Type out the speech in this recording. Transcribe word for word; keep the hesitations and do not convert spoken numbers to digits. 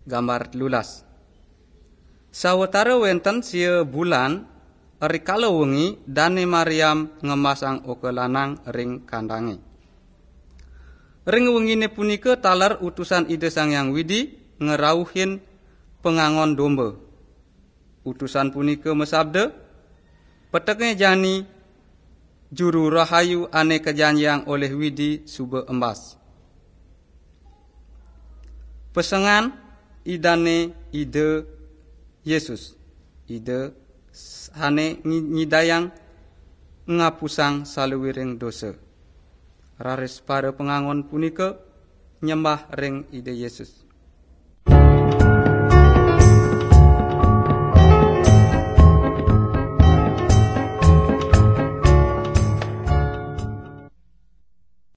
gambar lulas. Sawetara wenten sia bulan eri kala wengi Dane Maryam ngemasang oke lanang ring kandange. Ring wengine punika taler utusan Ida Sang Hyang Widi ngerauhin pengangon domba. Utusan punika mesabda, petenge jani juru rahayu ane kejanjiang oleh Widi suba embas. Pesengan idane ide Yesus, ide hane nyidayang ngapusang saluwiring dosa. Raris para pengangon punika nyembah ring ide Yesus.